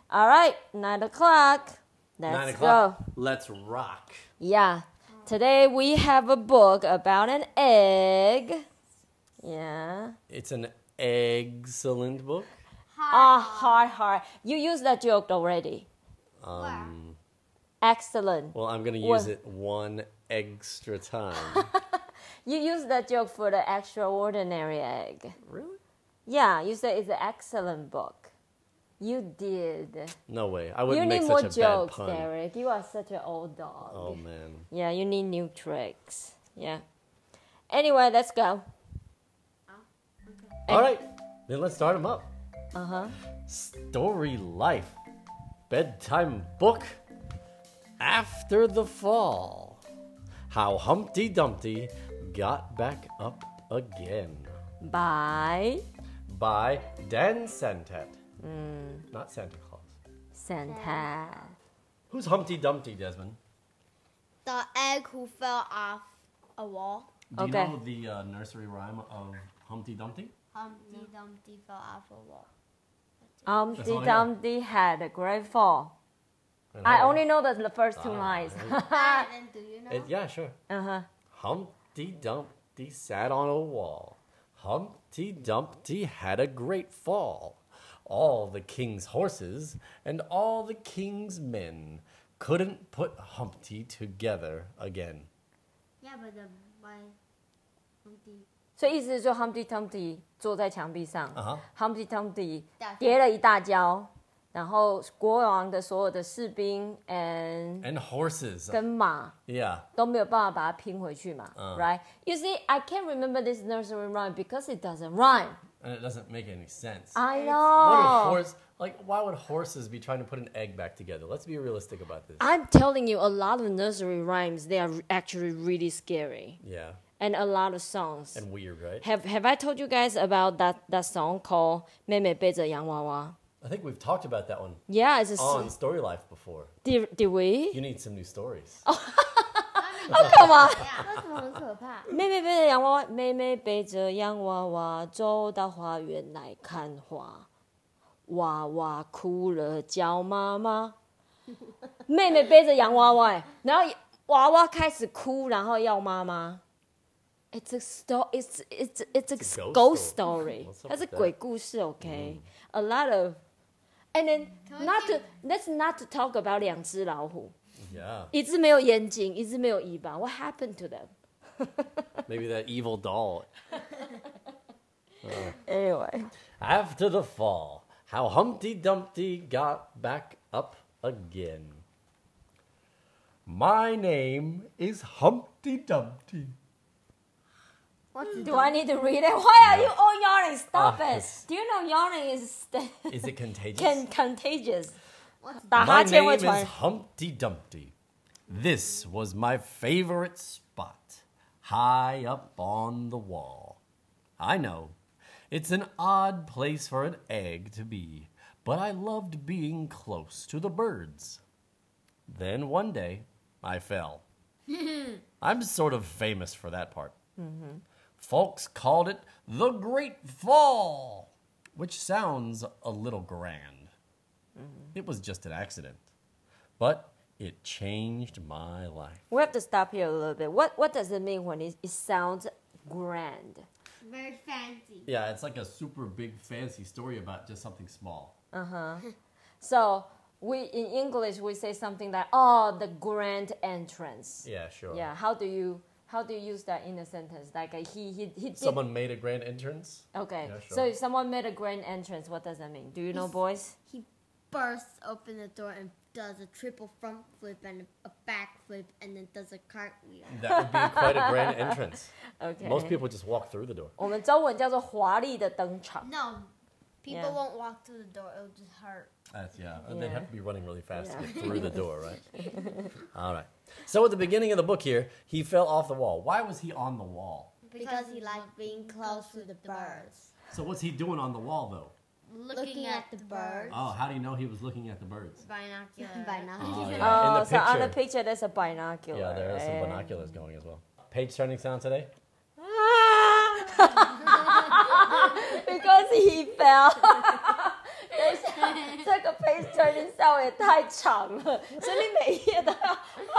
All right, 9 o'clock. Let's 9 o'clock. go. Let's rock. Yeah. Today we have a book about an egg. Yeah. It's an excellent book. Hard. You used that joke already. Excellent. Well, I'm going to use it one extra time. You used that joke for the extraordinary egg. Really? Yeah, you said it's an excellent book. You did. No way. I wouldn't You make need such more a jokes, bad pun. Derek. You are such an old dog. Oh, man. Yeah, you need new tricks. Yeah. Anyway, let's go. All right. Then let's start them up. Uh-huh. Story Life. Bedtime book. After the Fall. How Humpty Dumpty got back up again. By By Dan Santat. Not Santa Claus. Santa. Who's Humpty Dumpty, Desmond? The egg who fell off a wall. Do you Okay. know the nursery rhyme of Humpty Dumpty? Humpty Dumpty fell off a wall. Humpty all I know. Dumpty had a great fall. And I how- only know the first two lines. And do you know? Yeah, sure. Uh-huh. Humpty Dumpty sat on a wall. Humpty Dumpty had a great fall. All the king's horses and all the king's men couldn't put Humpty together again. Yeah, but why Humpty? 所以意思是说 Humpty Dumpty 坐在墙壁上、 Uh-huh. Humpty Dumpty 大跌了一大跤，然后国王的所有的士兵 And horses. 跟马 Yeah. 都没有办法把它拼回去嘛、 嗯 right? You see, I can't remember this nursery rhyme because it doesn't rhyme. And it doesn't make any sense. I What know. are why would horses be trying to put an egg back together? Let's be realistic about this. I'm telling you, a lot of nursery rhymes, they are actually really scary. Yeah. And a lot of songs. And weird, right? Have I told you guys about that song called 妹妹背着洋娃娃? I think we've talked about that one Yeah, it's a on song. Story Life before. Did we? You need some new stories. Oh, come on. 为什么很可怕？ 妹妹背着洋娃娃，妹妹背着洋娃娃走到花园来看花，娃娃哭了叫妈妈。妹妹背着洋娃娃，然后娃娃开始哭，然后要妈妈。It's a ghost ghost story. story. What's up 它是 with that? 鬼故事 ，OK? A lot of, and then let's not to talk about 两只老虎， Yeah. 一只没有眼睛，一只没有尾巴。What happened to them? Maybe that evil doll. Anyway. After the fall, how Humpty Dumpty got back up again. My name is Humpty Dumpty. Do I need to read it? Why are you all yawning? Stop it. it's- Do you know yawning is Is it contagious? contagious? What's 打 My 哈欠 name 会 is 传。 Humpty Dumpty. This was my favorite spot, high up on the wall. I know, it's an odd place for an egg to be, but I loved being close to the birds. Then one day, I fell. I'm sort of famous for that part. Folks called it the Great Fall, which sounds a little grand. It was just an accident, but it changed my life. We have to stop here a little bit. What does it mean when it sounds grand? very fancy? Yeah, it's like a super big fancy story about just something small. So we in English we say something like, "Oh, the grand entrance." Yeah, sure. Yeah. How do you use that in a sentence? Like he did. Someone made a grand entrance. Okay. Yeah, sure. So if someone made a grand entrance, what does that mean? Do you know, boys? He bursts open the door and does a triple front flip and a back flip and then does a cartwheel. That would be quite a grand entrance. Okay. Most people just walk through the door. 我们中文叫做华丽的登场。 No, people Yeah. won't walk through the door. It'll just hurt. Yeah. Yeah. They'd have to be running really fast to Yeah. get through the door, right? All right. So at the beginning of the book here, he fell off the wall. Why was he on the wall? Because he liked being close to the birds. So what's he doing on the wall, though? Looking at the birds. Oh, how do you know he was looking at the birds? Binocular. Oh, Binocular. yeah. In the so on the picture. picture there's a binocular. Yeah, there are some right? binoculars going as well. Page turning sound today? Because he fell. 这个 page turning sound 也太长了，所以你每一页都要。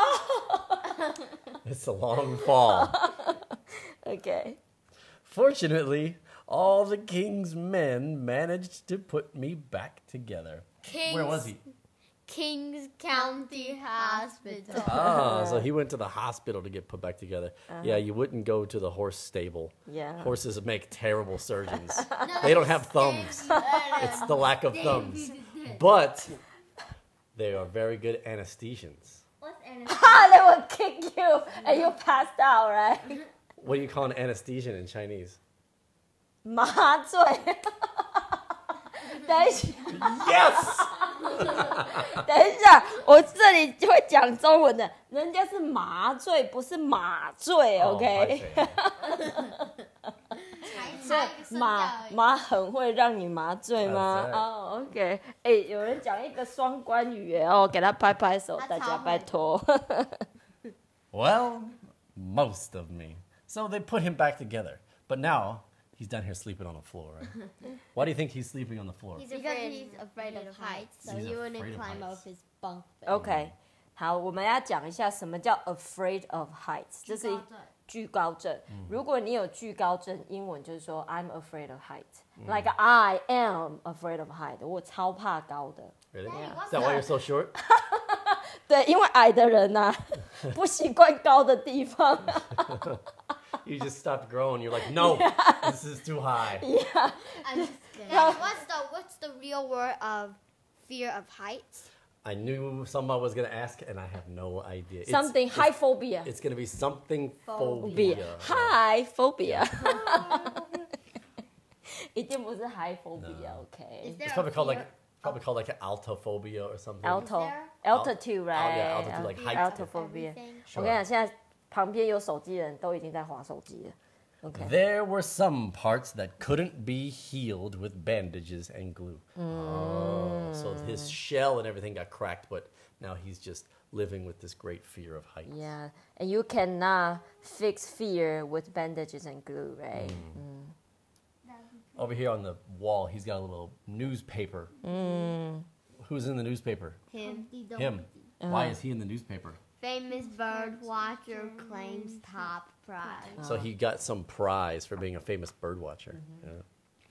It's a long fall. OK， Fortunately, all the king's men managed to put me back together. Where was he? Kings County Hospital. Oh, so he went to the hospital to get put back together. Yeah, you wouldn't go to the horse stable. Yeah. Horses make terrible surgeons. They don't have thumbs. It's the lack of thumbs. But they are very good anesthesians. What's They will kick you and you passed out, right? What do you call an anesthesian in Chinese? 麻醉。等一下， Yes! 等一下，我这里就会讲中文的，人家是麻醉，不是马醉 Oh, ，OK？ 所以马很会让你麻醉吗？ That's right. 哦 ，OK。哎，有人讲一个双关语耶哦，给他拍拍手，大家拜托。 Well, most of me. So they put him back together. But now he's down here sleeping on the floor, right? Why do you think he's sleeping on the floor? Because he's afraid of heights, so He's he afraid wouldn't of climb heights. off his bunk bed. OK， 好，我们要讲一下什么叫 afraid of heights，这是惧高症。如果你有惧高症，英文就是说 I'm afraid of height，like I am afraid of height，我超怕高的。 Really? Yeah. Is that why you're so short? 对，因为矮的人呐、不习惯高的地方。 You just stopped growing. You're like, no, this is too high. I'm just kidding. What's the real word of fear of heights? I knew someone was going to ask, and I have no idea. Something high phobia. It's going to be something phobia. phobia. High phobia. 一定不是 high phobia，OK？ Is there It's a probably called fear- like an altophobia or something. Altitude, right? yeah, altitude, like height. Altophobia. Everything. 我跟你讲，现在旁边有手机的人都已经在滑手机了。OK， There were some parts that couldn't be healed with bandages and glue. Oh, so his shell and everything got cracked, but now he's just living with this great fear of heights. Yeah, and you cannot fix fear with bandages and glue, right? Over here on the wall, he's got a little newspaper. Who's in the newspaper? Him. Him. Why is he in the newspaper? Famous bird watcher claims top prize. So he got some prize for being a famous bird watcher. Yeah.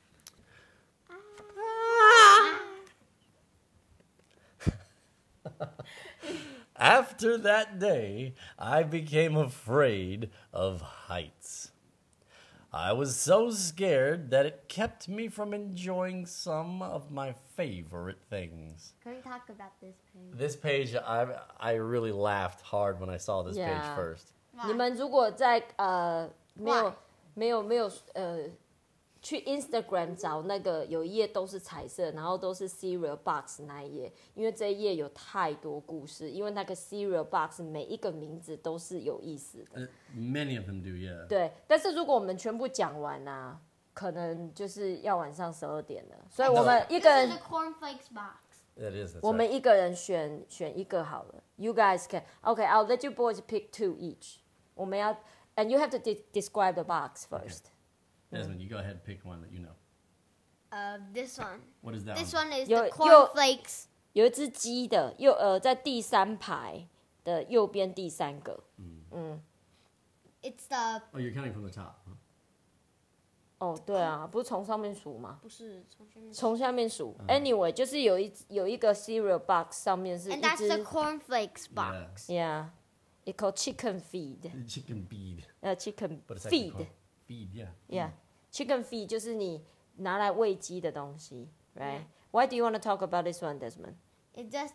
After that day, I became afraid of heights. I was so scared that it kept me from enjoying some of my favorite things. Can we talk about this page? This page, I really laughed hard when I saw this page Yeah. first. 你们如果在没有去 Instagram 找那个有一页都是彩色，然后都是 cereal box 那一页，因为这一页有太多故事，因为那个 cereal box 每一个名字都是有意思的。 Many of them do, yeah. 对，但是如果我们全部讲完啊，可能就是要晚上12点了，所以我们一个 This 人 is a cornflakes box. It is. That's 我们 right. 一个人选一个好了。You guys can. Okay, I'll let you boys pick 2 each. 我们要 and you have to describe the box first. Desmond, you go ahead and pick one that you know. This one. What is that This one? one is Yo- the cornflakes. 有一只鸡的在第3排的右边第3个。 It's the Oh, you're counting from the top. Huh? 哦，对啊，不是从上面数吗？ 不是从下面从下面数。Anyway，就是有一个 cereal box 上面是一 And that's 只 the cornflakes box. Yeah, it's called chicken feed. Chicken feed. Chicken But it's actually feed. called feed, yeah. Yeah, chicken feed 就是你拿来喂鸡的东西，right? Why do you want to talk about this one, Desmond? It just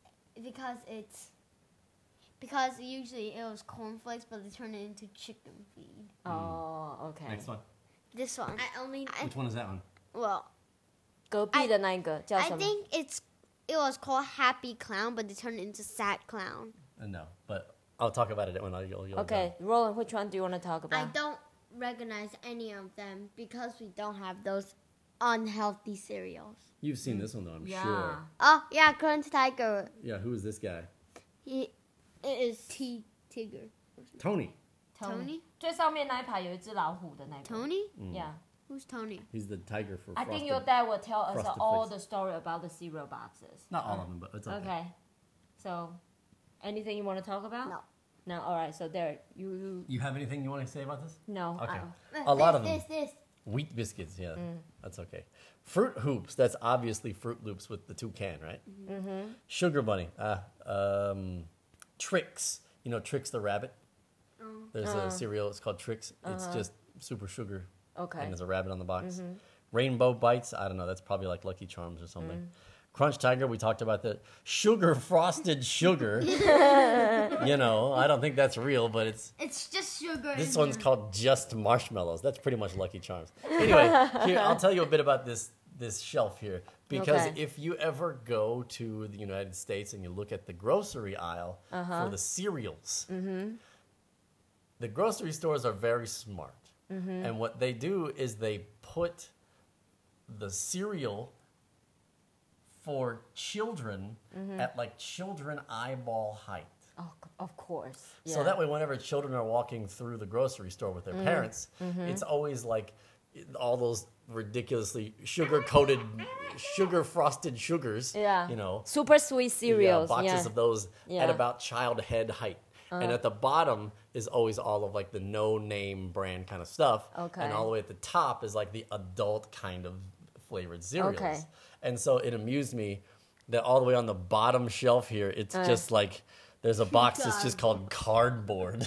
because usually it was cornflakes, but they turned it into chicken feed. Oh, okay. Next one. This one. Which one is that one? Well, 隔壁的那一个叫 I 什么？ think it was called Happy Clown, but they turned it into Sad Clown. No, but I'll talk about it when you'll Okay, Roland, which one do you want to talk I about? don't recognize any of them because we don't have those unhealthy cereals. You've seen this one though, I'm Yeah. sure. Oh yeah, Current Tiger. Yeah, who is this guy? It is Tigger. Tony. Tony? 最上面那一排有一只老虎的那个。 Tony? Yeah. Who's Tony? He's the tiger for I Frosted. think your dad will tell us Frosted all Flakes. the story about the cereal boxes. Not all of them, but it's okay. Okay. So, anything you want to talk about? No. No. All right. So Derek, you You have anything you want to say about this? no. Okay. A lot of them. This. Wheat biscuits, yeah. That's okay. Fruit Hoops, that's obviously Fruit Loops with the toucan, right? Mm-hmm. Sugar Bunny. Trix. You know Trix the rabbit? There's a cereal, it's called Trix. It's just super sugar. Okay. And there's a rabbit on the box. Rainbow Bites, I don't know, that's probably like Lucky Charms or something. Crunch Tiger, we talked about that. Sugar Frosted Sugar. You know, I don't think that's real, but It's just sugar. this in one's there. called Just Marshmallows. That's pretty much Lucky Charms. Anyway, here, I'll tell you a bit about this shelf here. Because Okay. if you ever go to the United States and you look at the grocery aisle for the cereals, the grocery stores are very smart. And what they do is they put the cereal for children at like children eyeball height. Oh, of course. So Yeah. that way, whenever children are walking through the grocery store with their parents, it's always like all those ridiculously sugar-coated, sugar-frosted sugars. Yeah. You know, super sweet cereals. boxes of those Yeah. at about child head height. And at the bottom is always all of like the no-name brand kind of stuff. Okay. And all the way at the top is like the adult kind of flavored cereals. Okay. And so it amused me that all the way on the bottom shelf here, it's just like there's a box that's just called cardboard.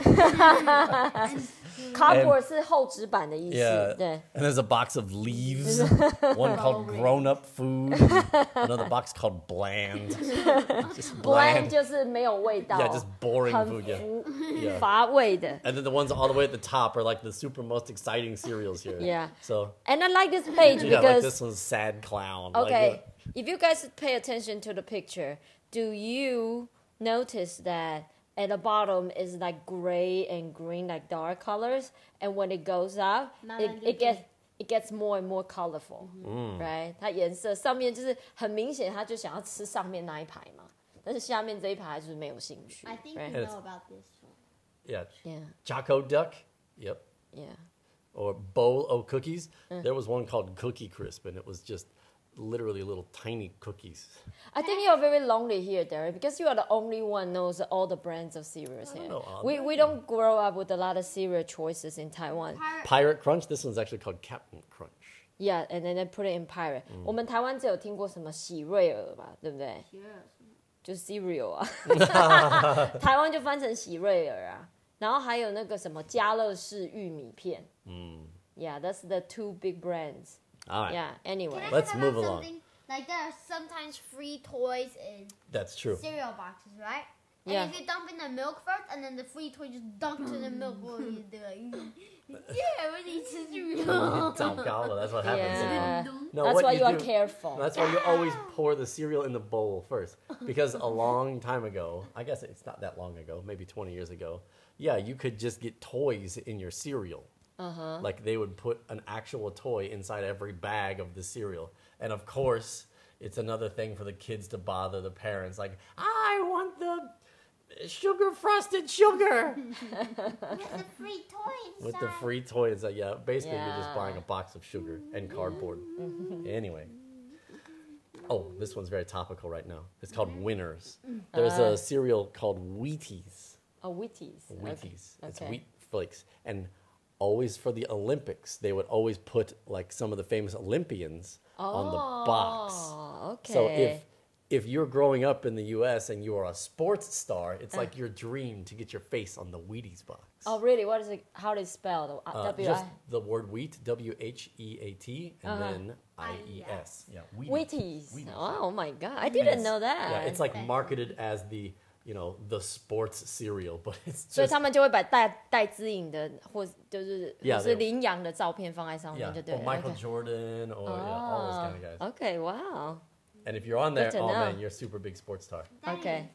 Cardboard 是厚纸板的意思。 Yeah. 对。 And there's a box of leaves, one called grown up food, another box called bland. Just bland 就是没有味道。 Yeah, just boring 很 food. Yeah. 浮 Yeah. 乏味的。 And then the ones all the way at the top are like the super most exciting cereals here. Yeah. So And I like this page yeah, like because this one's Sad Clown. okay, Like, if you guys pay attention to the picture, do you notice that at the bottom is like gray and green, like dark colors, and when it goes up, it gets more and more colorful, right? 它颜色上面就是很明显，它就想要吃上面那一排嘛，但是下面这一排就是没有兴趣 I think right? you know about this one. yeah. Yeah, Choco Duck. Yep. yeah. Or bowl of cookies. There was one called Cookie Crisp, and it was just literally little tiny cookies. I think you are very lonely here, Derek, because you are the only one knows all the brands of cereals here. know all We don't grow up with a lot of cereal choices in Taiwan. Pirate Crunch. This one's actually called Captain Crunch. Yeah, and then they put it in pirate. 我们台湾只有听过什么喜瑞尔吧，对不对？就是 cereal 啊，台湾就翻成喜瑞尔啊。然后还有那个什么家乐氏玉米片。Yeah, that's the two big brands. All right. Yeah. Anyway. Can I Let's talk move about along. something? Like there are sometimes free toys in That's true. cereal boxes, right? And Yeah. if you dump in the milk first, and then the free toy just dumps in the milk, well, you're like, yeah, we need cereal. 糟糕了, That's what happens. Yeah. No, That's what why you are do- careful. That's why you always pour the cereal in the bowl first. Because a long time ago, I guess it's not that long ago, maybe 20 years ago, yeah, you could just get toys in your cereal. Like they would put an actual toy inside every bag of the cereal. And of course, it's another thing for the kids to bother the parents. Like, I want the sugar frosted sugar With the free toy inside. with the free toy inside. Yeah, basically you're just Yeah. buying a box of sugar and cardboard. Anyway. Oh, this one's very topical right now. It's called Winners. There's a cereal called Wheaties. Oh, Wheaties. Wheaties. It's Okay. wheat flakes. And always for the Olympics, they would always put like some of the famous Olympians on the box. Oh, okay. So if you're growing up in the U.S. and you are a sports star, it's like your dream to get your face on the Wheaties box. Oh, really? What is it? How do you spell the W? Just the word wheat, W-H-E-A-T, and then I-E-S. Yeah, Wheaties. Wheaties. Oh my God, I didn't know that. Yeah, it's like marketed as the, the sports cereal, but it's 所以 just 他们就会把戴资颖的或就是或 Yeah, 是 they- 羚羊的照片放在上 yeah, 面，就对 or 了。 Michael Okay. Jordan or all those kind of guys. Okay, wow. And if you're on there, Good to oh know. man, you're a super big sports star. Okay.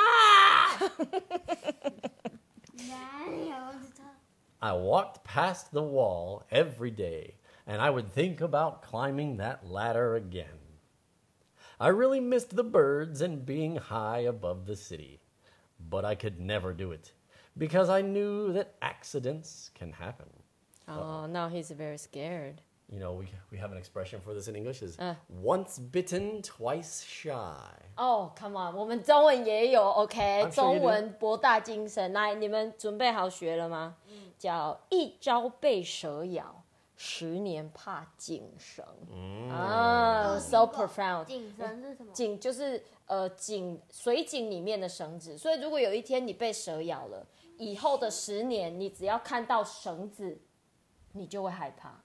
Daddy, I want to talk. I walked past the wall every day, and I would think about climbing that ladder again. I really missed the birds and being high above the city, but I could never do it because I knew that accidents can happen. Oh, now he's very scared. You know, we have an expression for this in English is once bitten, twice shy. Oh, come on， 我们中文也有 ，OK， I'm sure you do. 中文博大精深。来，你们准备好学了吗？叫一朝被蛇咬，10年怕井绳。So profound。 井绳是什么？ 井就是水井里面的绳子，所以如果有一天你被蛇咬了，以后的10年，你只要看到绳子，你就会害怕。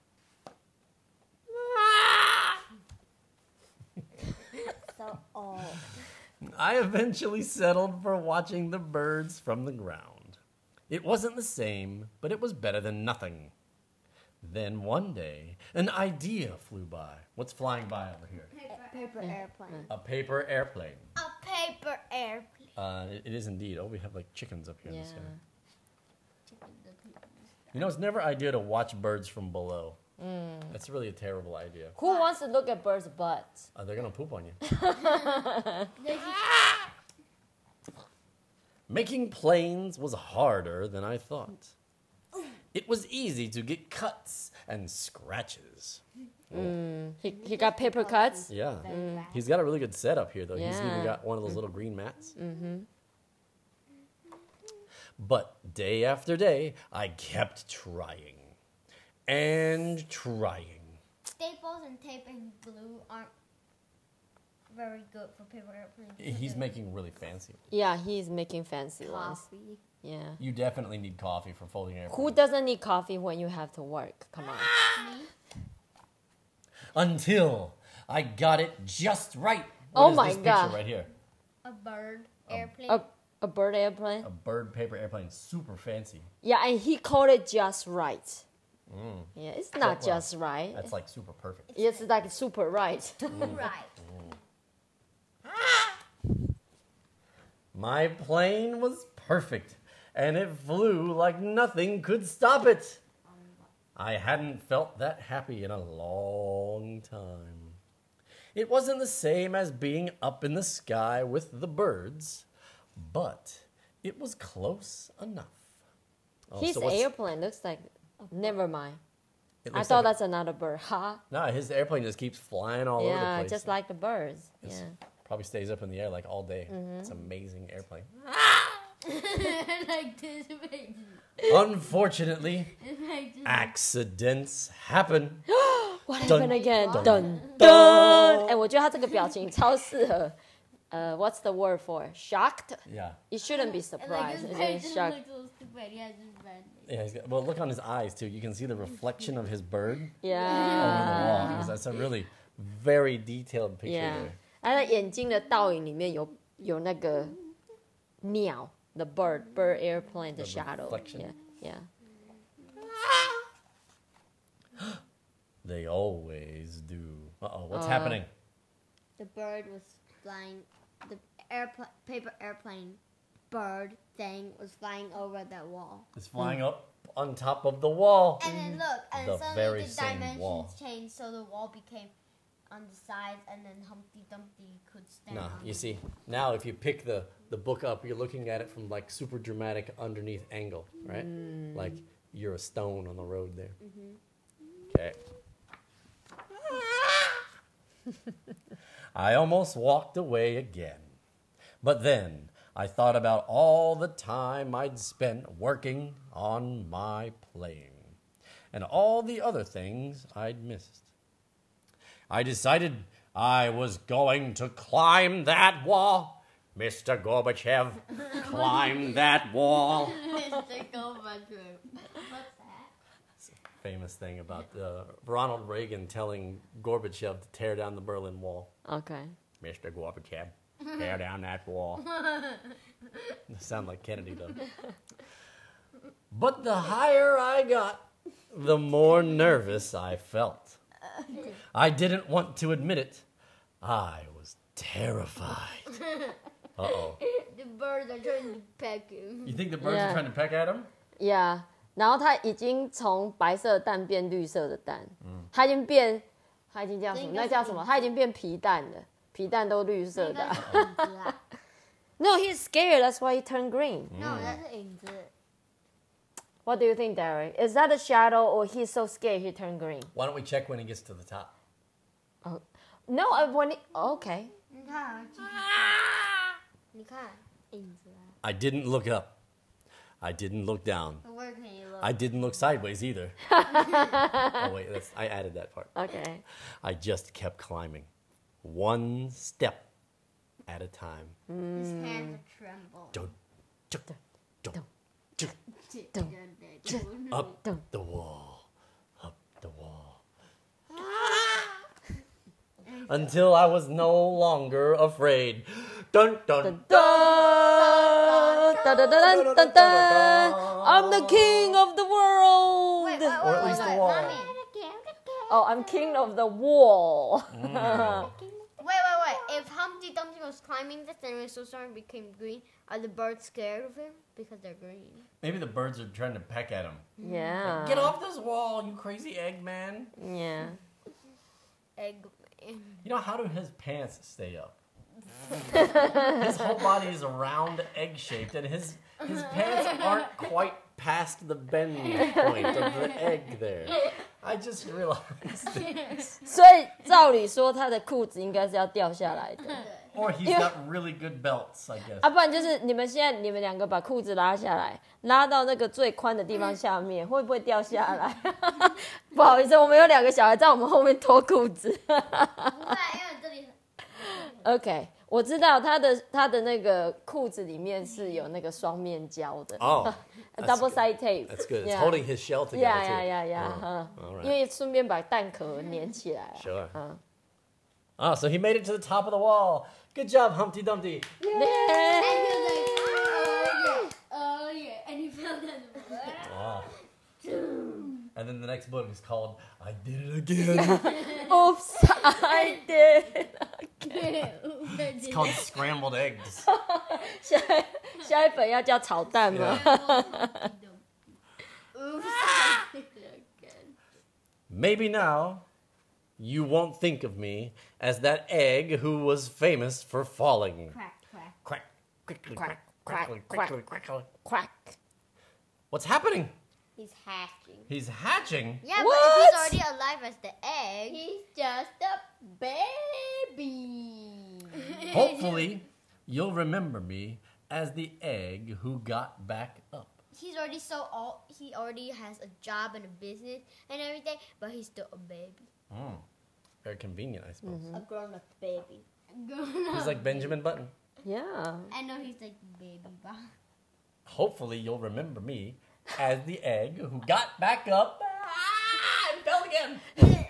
So old. I eventually settled for watching the birds from the ground. It wasn't the same, but it was better than nothing. Then one day, an idea flew by. What's flying by over here? Paper airplane. A paper airplane. A paper airplane. It is indeed. Oh, we have like chickens up here in the sky. Chicken the people. You know, it's never idea to watch birds from below. That's really a terrible idea. Who wants to look at birds' butts? They're gonna poop on you. Making planes was harder than I thought. It was easy to get cuts and scratches. He got paper cuts. Yeah. He's got a really good setup here, though. He's even Yeah. got one of those little green mats. But day after day, I kept trying and trying. Staples and tape and glue aren't very good for paper airplanes. He's making really fancy ones. Yeah, he's making fancy ones. Coffee. Yeah. You definitely need coffee for folding airplanes. Who doesn't need coffee when you have to work? Come on. Until I got it just right. Oh What is my this God. picture right here? A bird airplane. A bird airplane? A bird paper airplane, super fancy. Yeah, and he called it just right. Yeah, it's not Well, just right. That's like super perfect. It's like super right. Right. My plane was perfect, and it flew like nothing could stop it. I hadn't felt that happy in a long time. It wasn't the same as being up in the sky with the birds, but it was close enough. Oh, His so what's- airplane looks like. Never mind. it I looks thought like- that's another bird. Ha. No, his airplane just keeps flying all over the Yeah, place. just like the birds. It's- Yeah. Probably stays up in the air like all day. It's an amazing airplane. Like this baby. Unfortunately, Like this. accidents happen. What Dun, happened again? dun, Dun dun. dun. 哎，我觉得他这个表情超适合。What's the word for shocked? Yeah. It shouldn't be And like surprised. this It's baby just just shocked. looks so stupid. He has this bad name. Yeah, well, look on his eyes too. You can see the reflection of his bird over the Yeah. wall. Because that's a really very detailed picture Yeah. there. 他的眼睛的倒影里面有那个鸟，the bird airplane 的 The shadow. reflection. Yeah. They always do. Uh-oh, what's happening? The bird was flying. The paper airplane bird thing was flying over that wall. It's flying up on top of the wall. And then look, and The suddenly very the same dimensions wall. changed, so the wall became on the sides, and then Humpty Dumpty could stand Nah, on you it. see, now if you pick the book up, you're looking at it from like super dramatic underneath angle, right? Like you're a stone on the road there. Okay. I almost walked away again. But then I thought about all the time I'd spent working on my playing and all the other things I'd missed. I decided I was going to climb that wall. Mr. Gorbachev, climb that wall. Mr. Gorbachev. What's that? Famous thing about Ronald Reagan telling Gorbachev to tear down the Berlin Wall. Okay. Mr. Gorbachev, tear down that wall. Sound like Kennedy, though. But the higher I got, the more nervous I felt. I didn't want to admit it. I was terrified. Uh-oh. The birds are trying to peck him. You think the birds Yeah. are trying to peck at him? Yeah. 然后它已经从白色的蛋变绿色的蛋，它已经叫什么？那叫什么？它已经变皮蛋了，皮蛋都绿色的啊。 那是影子啊 No, he's scared. That's why he turned green. No, 那是影子。 What do you think, Derek? Is that a shadow or he's so scared he turned green? Why don't we check when he gets to the top? No, when he, okay. 你看，你看影子啊。 I didn't look up. I didn't look down. Where can you look? I didn't look sideways either. Oh wait, I added that part. Okay. I just kept climbing, one step at a time. His hands are trembling. Dun, dun, dun, Dun. up Dun. the wall, up the wall. Until I was no longer afraid. Dun, dun, Dun, dun, dun, dun, dun, dun, dun. I'm the king of the world. Wait, Or at least the wall. Mommy. Oh, I'm king of the wall. Wait. If Humpty Dumpty was climbing this and when Snowstorm became green, are the birds scared of him? Because they're green. Maybe the birds are trying to peck at him. Yeah. Get off this wall, you crazy egg man. Yeah. Eggman. You know, how do his pants stay up? His whole body is round, egg-shaped, and his pants aren't quite past the bend point of the egg there. I just realized. 所以照理说他的裤子应该是要掉下来的， Or he's got really good belts, I guess. 啊，不然就是你们两个把裤子拉下来，拉到那个最宽的地方下面，会不会掉下来？不好意思，我们有2个小孩在我们后面脱裤子。 不会，因为这里 OK， 我知道他的那个裤子里面是有那个双面胶的。 Oh, that's double good. side tape. That's good. It's Yeah. holding his shell together Yeah, too. yeah, yeah, yeah. All right. 因为顺便把蛋壳粘起来。 Sure. 嗯 Ah, so he made it to the top of the wall. Good job, Humpty Dumpty. And he was like, oh yeah, and he fell down the blood. Wow. And then the next book is called I Did It Again. Oops, I did. It's called Scrambled Eggs. 下一本要叫炒蛋吗？ Oops, I did it again. Maybe now you won't think of me as that egg who was famous for falling. Crack, crack. Quack, quickly, Quack, quack, quack, quickly, quack. quickly. Quack. What's happening? He's hatching. He's hatching. Yeah, What? but if he's already alive as the egg, he's just a baby. Hopefully, you'll remember me as the egg who got back up. He's already he already has a job and a business and everything, but he's still a baby. Very convenient, I suppose. A grown-up baby. He's like Benjamin Button. Yeah. I know he's like baby, but Hopefully, you'll remember me as the egg who got back up and fell again.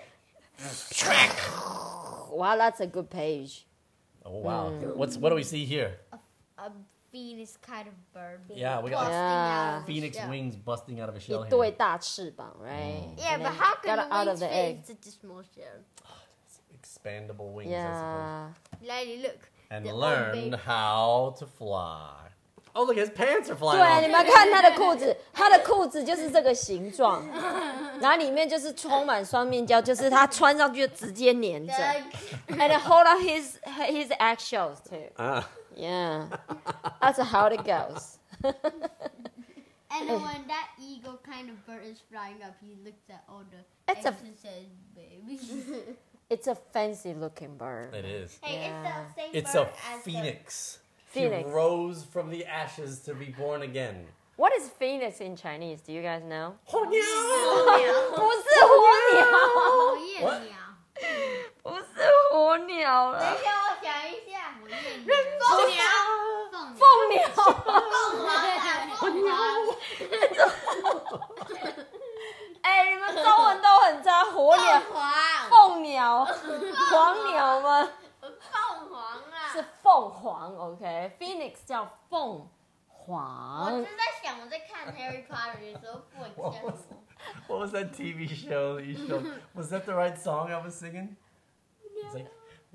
Wow, that's a good page. Oh wow! What do we see here? a phoenix kind of bird. Yeah, we got busting Yeah. out of the Phoenix shell. wings busting out of a shell 一 here. 对大翅膀 right? Yeah, And but then how can got the out wings of the fit egg? in such a small shell? Expandable wings, I Yeah. Lily, look. suppose. And the old learn baby. how to fly. Oh, look, his pants are 对， flying 你 off. 们看他的裤子，他的裤子就是这个形状，然后里面就是充满双面胶，就是他穿上去就直接粘着 ，and it hold up his eggshells too. Ah. Yeah, that's how it goes. And then when that eagle kind of bird is flying up, he looks at all the It's a- eggs and says, baby. It's a fancy looking bird. It is. Hey, Yeah. it's the same It's bird a as phoenix. Phoenix. He rose from the ashes to be born again. What is phoenix in Chinese? Do you guys know? 火鸟。 不是火鸟， 火焰 What? 鸟。 不是火鸟了， 等一下，我想一下，火焰鸟。凤鸟。 凤鸟。 凤凰。 哎，你们中文都很差，火鸟、 凤凰。 凤鸟、黄鸟吗？ 凤凰啊。 是凤凰 ，OK？Phoenix 叫凤我凰正。在想，我在看 Harry Potter 的时候，不叫什么？ What was that TV show that you showed? Was that the right song I was singing? It's like.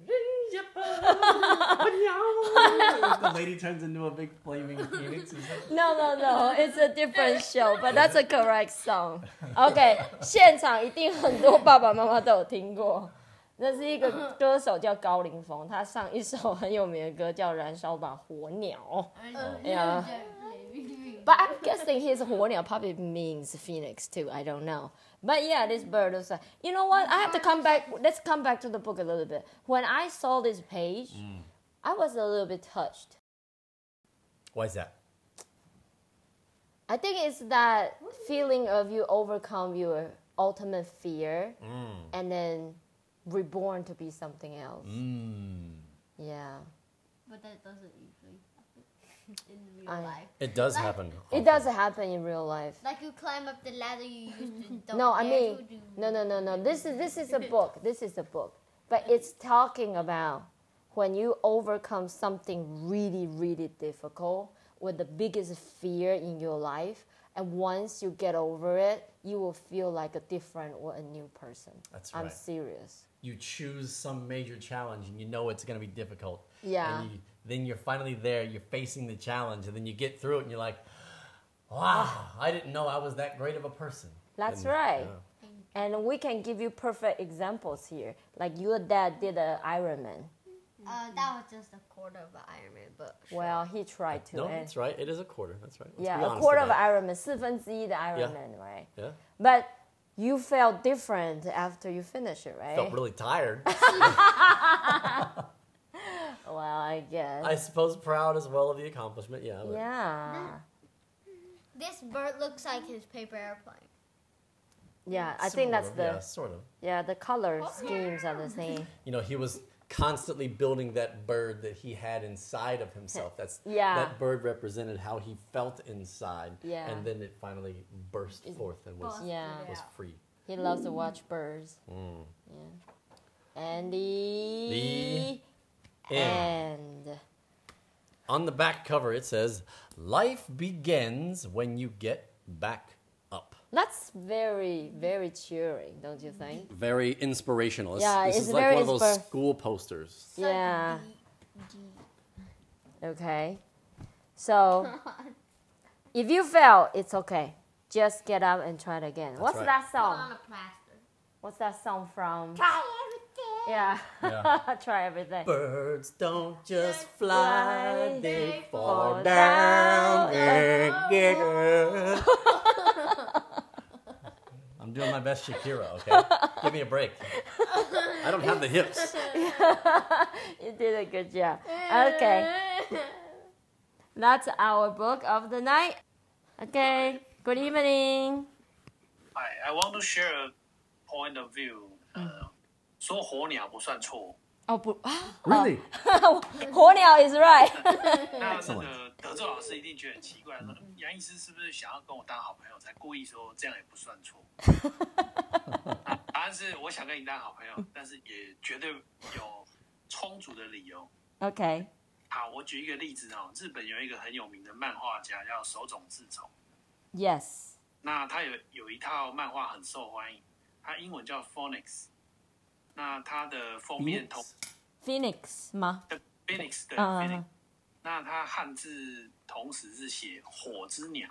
The lady turns into a big flaming phoenix. Is that- No, it's a different show, but that's a correct song. OK， 现场一定很多爸爸妈妈都有听过。那是一个歌手叫高凌风，他上一首很有名的歌叫《燃烧吧火鸟》。Yeah. But I'm guessing his 火鸟 probably means phoenix too. I don't know. But yeah, this bird was like, you know what? I have to come back. Let's come back to the book a little bit. When I saw this page, I was a little bit touched. Why is that? I think it's that feeling of you overcome your ultimate fear and then reborn to be something else. Yeah. But that doesn't usually happen in real life. It does happen. It does happen in real life. Like you climb up the ladder you used to don't No, I dare mean, to do. no. This is a book. This is a book. But it's talking about when you overcome something really, really difficult with the biggest fear in your life, and once you get over it, you will feel like a different or a new person. That's I'm right. serious. You choose some major challenge and you know it's going to be difficult. Yeah. And then you're finally there, you're facing the challenge, and then you get through it and you're like, wow, I didn't know I was that great of a person. That's And, right. yeah. And we can give you perfect examples here. Like your dad did an Ironman. That was just a quarter of an Ironman, but Well, he tried to. No, and- that's right. It is a quarter. That's right. Let's be Yeah, a honest quarter of about an Ironman, 4分之一 the Ironman, right? it. Yeah. But you felt different after you finished it, right? Felt really tired. Well, I guess. I suppose proud as well of the accomplishment. Yeah. But Yeah. this bird looks like his paper airplane. Yeah, I think that's yeah, sort of. the color schemes are the same. You know, he was constantly building that bird that he had inside of himself. That bird represented how he felt inside. Yeah. And then it finally burst forth and was Yeah. was free. He loves to watch birds. Yeah. And the end. On the back cover, it says, "Life begins when you get back up." That's very, very cheering, don't you think? Very inspirational. Yeah, this it's is like very one of those school posters. Yeah. Okay. So, if you fail, it's okay. Just get up and try it again. What's right. that Put on song? a plaster. What's that song from? Try everything. Yeah. Yeah. Try everything. Birds don't just fly, they fall fall down down. and get up. I'm doing my best Shakira, okay? Give me a break. I don't have the hips. You did a good job. Okay. That's our book of the night. Okay. Good evening. Hi, I want to share a point of view. 说火鸟不算错， Oh, 不 Really? 火鸟 is right. 那那个德州老师一定觉得很奇怪，说杨医师是不是想要跟我当好朋友，才故意说这样也不算错？答案是我想跟你当好朋友，但是也绝对有充足的理由。 Okay. 好，我举一个例子哦，日本有一个很有名的漫画家叫手冢治虫， Yes. 那他有一套漫画很受欢迎，他英文叫 Phoenix， 那他的封面同 Phoenix 吗？ Phoenix 对嗯 Phoenix，那它汉字同时是写火之鸟。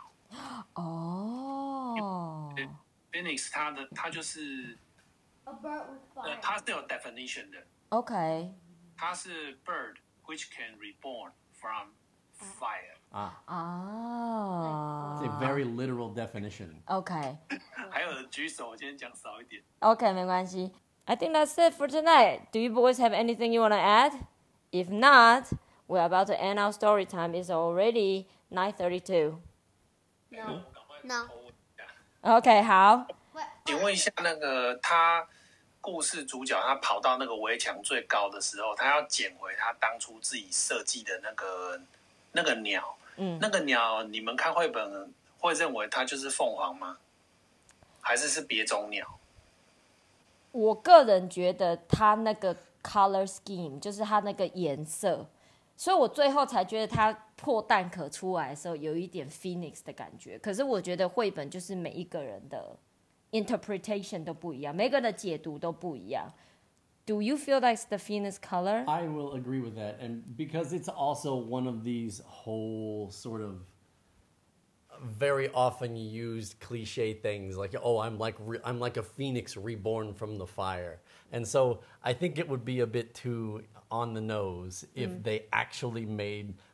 哦。 Phoenix 它就是 A bird with fire. 它是有 definition 的， Okay. 它是 bird which can reborn from fire。 It's a Oh. very literal definition. Okay. 还有人举手，我今天讲少一点。 Okay, 没关系. I think that's it for tonight. Do you boys have anything you want to add? If not, we're about to end our story time. It's already 9:32. No. 赶快 No. 投问一下 Okay, 好。 What? 请问一下，那个他故事主角他跑到那个围墙最高的时候，他要捡回他当初自己设计的那个鸟。那个鸟，你们看绘本会认为它就是凤凰吗？还是别种鸟？ 我个人觉得它那个 color scheme 就是它那个颜色，所以我最后才觉得它破蛋壳出来的时候有一点 Phoenix 的感觉。可是我觉得绘本就是每一个人的 interpretation 都不一样，每个人的解读都不一样。Do you feel that's the Phoenix color? I will agree with that. And because it's also one of these whole sort of very often used cliche things like, oh, I'm like a phoenix reborn from the fire. And so I think it would be a bit too on the nose if they actually made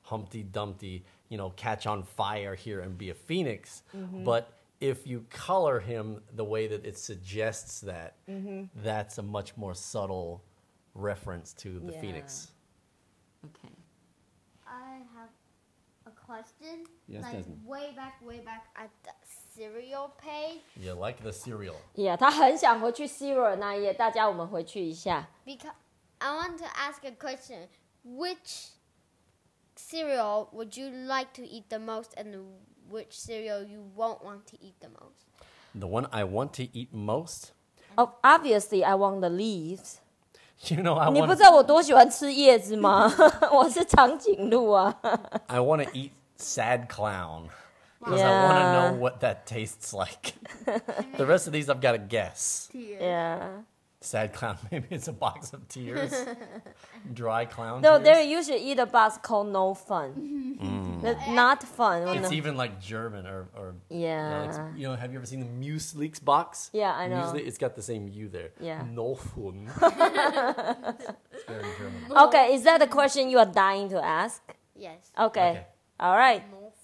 Humpty Dumpty, catch on fire here and be a phoenix. But if you color him the way that it suggests that, that's a much more subtle reference to the phoenix. Okay. I have a question. Yes, like Desmond. way back at the cereal page. You like the cereal. Yeah， 他很想回去 Zero 那一页，大家我们回去一下。 Because I want to ask a question. Which cereal would you like to eat the most, and which cereal you won't want to eat the most? The one I want to eat most, Oh, obviously, I want the leaves. I 你不 want 知道我多喜欢吃叶子吗？我是长颈鹿啊。 I want to eat Sad Clown because I want to Yeah. know what that tastes like. The rest of these I've got to guess. Yeah. Sad Clown, maybe it's a box of tears. Dry clown No, tears. there you should eat a box called No Fun. Not fun. It's even like German or Yeah. it's, have you ever seen the Muslix box? Yeah, I know. Muesli, it's got the same U there. Yeah. No fun. It's very German. Okay, is that the question you are dying to ask? Yes. Okay. Okay. All right.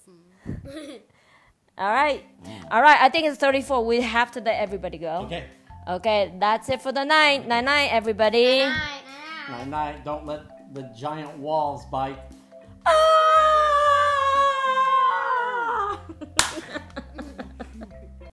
All right. All right. I think it's 34. We have to let everybody go. Okay. Okay, that's it for the night. Night night, everybody. Night. Night night. Don't let the giant walls bite. Ah!